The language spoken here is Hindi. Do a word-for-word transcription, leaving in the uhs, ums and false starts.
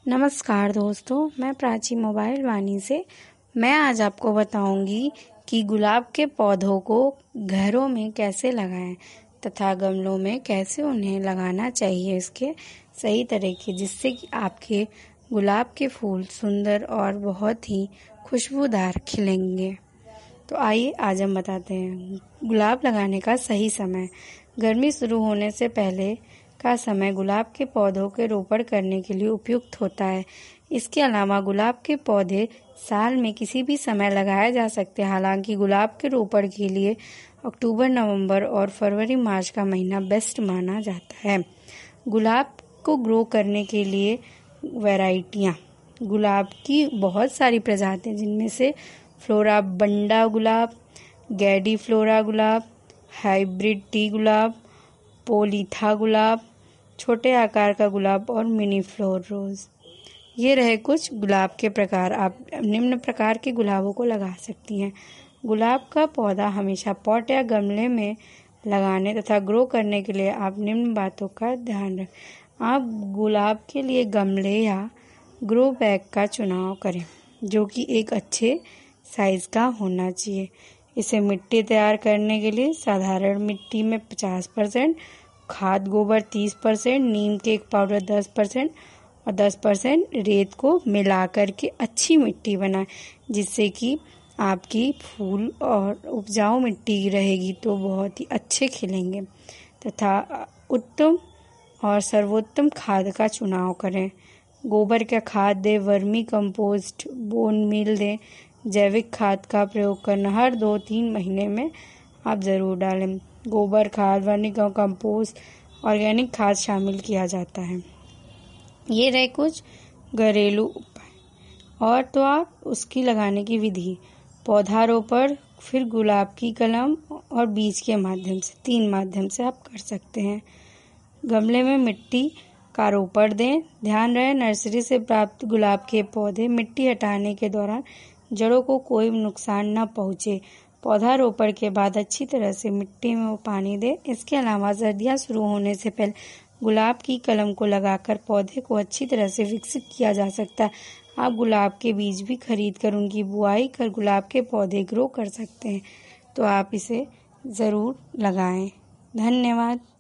नमस्कार दोस्तों, मैं प्राची मोबाइल वाणी से मैं आज आपको बताऊंगी कि गुलाब के पौधों को घरों में कैसे लगाएं तथा गमलों में कैसे उन्हें लगाना चाहिए इसके सही तरीके, जिससे कि आपके गुलाब के फूल सुंदर और बहुत ही खुशबूदार खिलेंगे। तो आइए आज हम बताते हैं गुलाब लगाने का सही समय। गर्मी शुरू होने से पहले का समय गुलाब के पौधों के रोपण करने के लिए उपयुक्त होता है। इसके अलावा गुलाब के पौधे साल में किसी भी समय लगाए जा सकते हैं। हालांकि गुलाब के रोपण के लिए अक्टूबर, नवंबर और फरवरी, मार्च का महीना बेस्ट माना जाता है। गुलाब को ग्रो करने के लिए वैरायटियाँ गुलाब की बहुत सारी प्रजातियाँ, जिनमें से फ्लोरा बंडा गुलाब, गैडी फ्लोरा गुलाब, हाइब्रिड टी गुलाब, पोलिथा गुलाब, छोटे आकार का गुलाब और मिनी फ्लोर रोज। ये रहे कुछ गुलाब के प्रकार। आप निम्न प्रकार के गुलाबों को लगा सकती हैं। गुलाब का पौधा हमेशा पॉट या गमले में लगाने तथा ग्रो करने के लिए आप निम्न बातों का ध्यान रखें। आप गुलाब के लिए गमले या ग्रो बैग का चुनाव करें, जो कि एक अच्छे साइज का होना चाहिए। इसे मिट्टी तैयार करने के लिए साधारण मिट्टी में पचास परसेंट, खाद गोबर तीस परसेंट, नीम केक पाउडर दस परसेंट और दस परसेंट रेत को मिलाकर के अच्छी मिट्टी बनाएं, जिससे कि आपकी फूल और उपजाऊ मिट्टी रहेगी तो बहुत ही अच्छे खिलेंगे। तथा उत्तम और सर्वोत्तम खाद का चुनाव करें। गोबर का खाद दें, वर्मी कंपोस्ट, बोन मील दें। जैविक खाद का प्रयोग करना हर दो तीन महीने में आप ज़रूर डालें। गोबर खाद, वर्मी कंपोस्ट, ऑर्गेनिक खाद शामिल किया जाता है। ये रहे कुछ घरेलू उपाय। और तो आप उसकी लगाने की विधि, पौधारोपण, फिर गुलाब की कलम और बीज के माध्यम से, तीन माध्यम से आप कर सकते हैं। गमले में मिट्टी का रोपण दें। ध्यान रहे नर्सरी से प्राप्त गुलाब के पौधे मिट्टी हटाने के दौरान जड़ों को कोई नुकसान न पहुंचे। पौधा रोपण के बाद अच्छी तरह से मिट्टी में वो पानी दें। इसके अलावा सर्दियां शुरू होने से पहले गुलाब की कलम को लगाकर पौधे को अच्छी तरह से विकसित किया जा सकता है। आप गुलाब के बीज भी खरीद कर उनकी बुआई कर गुलाब के पौधे ग्रो कर सकते हैं। तो आप इसे ज़रूर लगाएं। धन्यवाद।